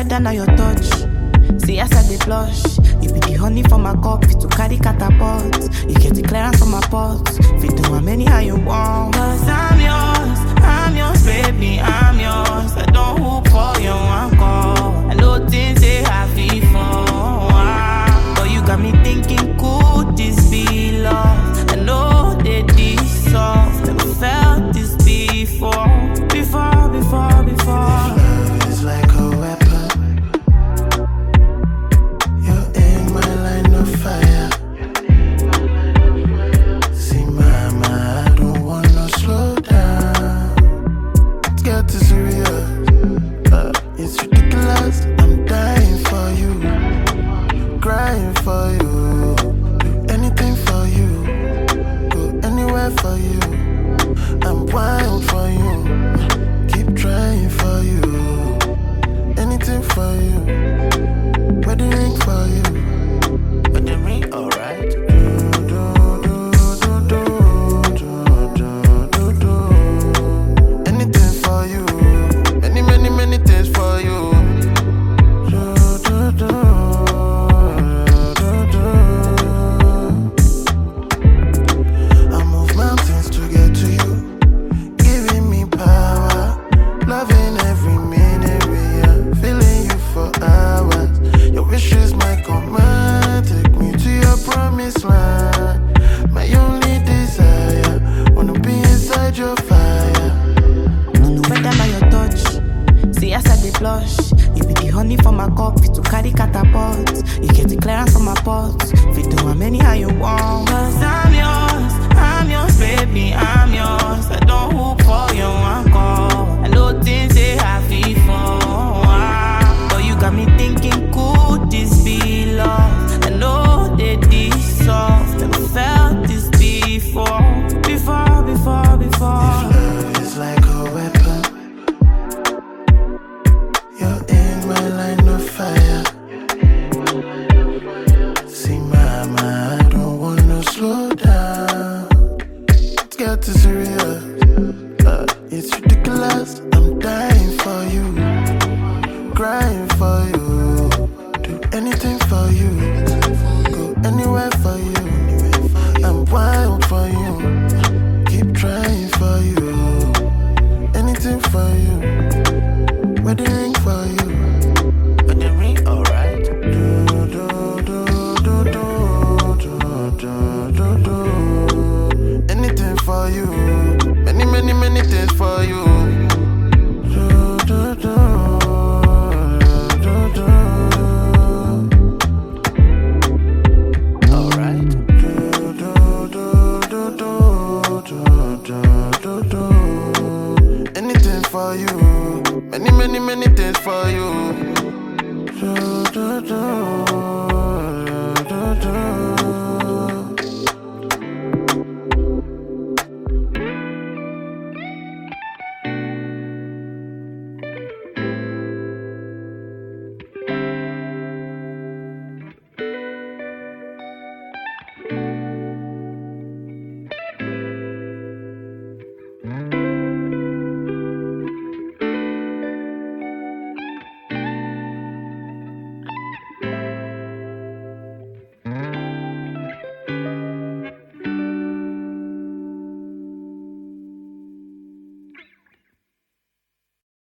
weather now your touch. See as I dey blush. You be the honey for my cup, fit to carry catapult. You get the clearance from my pot. Fit do how many how you want. Cause I'm yours, baby, I'm yours. I don't hope for you, I'm call. I know things they have before. But you got me thinking, could this be love? I know that this soft. Never felt this before. Love is like a weapon. You're in my line of fire. See, mama, I don't wanna slow down. Let's get this serious. It's ridiculous. I'm dying for you, crying for you, do anything for you, go anywhere for you. I'm wild for you. Trying for you, anything for you, wedding ring for you, wedding ring, alright. Anything for you, many things for you. I move mountains to get to you, giving me power. Loving every minute we are, feeling you for hours. Your wish is my command, take me to your promised land. My only desire, wanna be inside your fire. No weather now your touch. See as I dey blush. You be the honey for my cup, fit to carry catapult. You get the clearance from my pot. Fit do how many how you want. Cause I'm yours, baby, I'm yours. I don't hope for you, I'm call. I know things they have before. But you got me thinking, could this be love? I know that this soft. Never felt this before. Love is like a weapon. You're in my line of fire. See, mama, I don't wanna slow down. Let's get this serious. It's ridiculous. I'm dying for you, crying for you, do anything for you, go anywhere for you. I'm wild for you, keep trying for you, anything for you, wedding ring for you, wedding ring, alright. Anything for you, many things for you. Alright. Anything for you, many things for you.